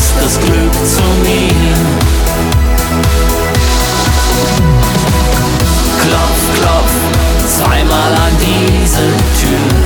fließt das Glück zu mir. Klopf, klopf, zweimal an diese Tür.